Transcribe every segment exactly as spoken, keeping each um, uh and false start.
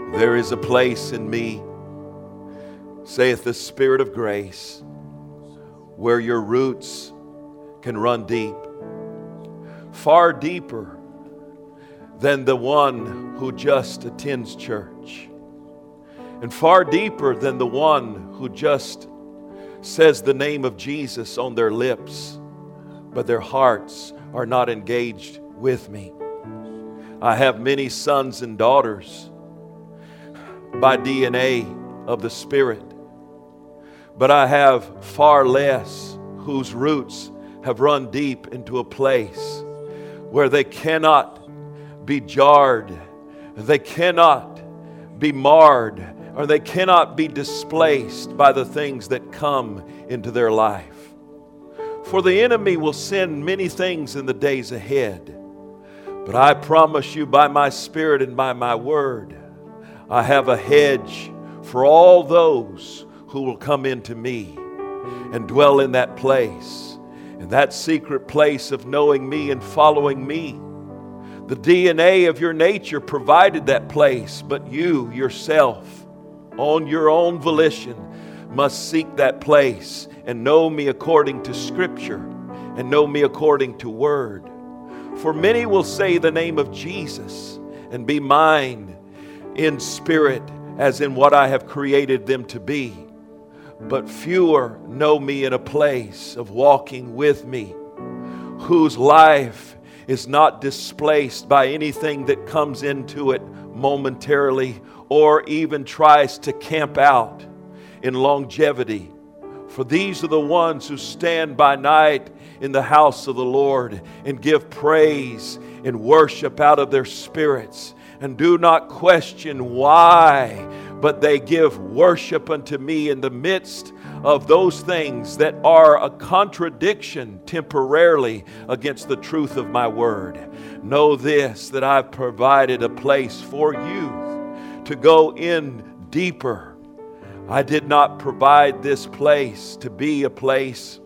There is a place in me, saith the Spirit of grace, where your roots can run deep, far deeper than the one who just attends church, and far deeper than the one who just says the name of Jesus on their lips, but their hearts are not engaged with me. I have many sons and daughters by D N A of the Spirit, but I have far less whose roots have run deep into a place where they cannot be jarred, they cannot be marred, or they cannot be displaced by the things that come into their life. For the enemy will send many things in the days ahead, but I promise you by my Spirit and by my word, I have a hedge for all those who will come into me and dwell in that place, in that secret place of knowing me and following me. The D N A of your nature provided that place, but you yourself, on your own volition, must seek that place and know me according to Scripture and know me according to Word. For many will say the name of Jesus and be mine in spirit as in what I have created them to be. But fewer know me in a place of walking with me, whose life is not displaced by anything that comes into it momentarily or even tries to camp out in longevity. For these are the ones who stand by night in the house of the Lord and give praise and worship out of their spirits and do not question why, but they give worship unto me in the midst of those things that are a contradiction temporarily against the truth of my word. Know this, that I've provided a place for you to go in deeper. I did not provide this place to be a place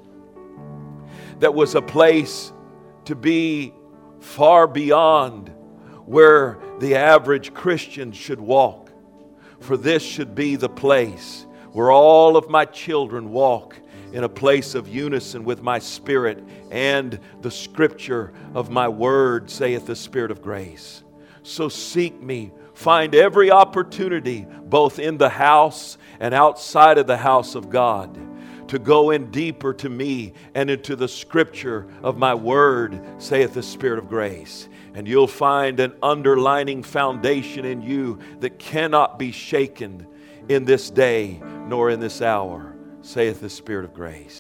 that was a place to be far beyond where the average Christian should walk. For this should be the place where all of my children walk in a place of unison with my Spirit and the Scripture of my word, saith the Spirit of grace. So seek me, find every opportunity, both in the house and outside of the house of God, to go in deeper to me and into the Scripture of my word, saith the Spirit of grace. And you'll find an underlining foundation in you that cannot be shaken in this day nor in this hour, saith the Spirit of grace.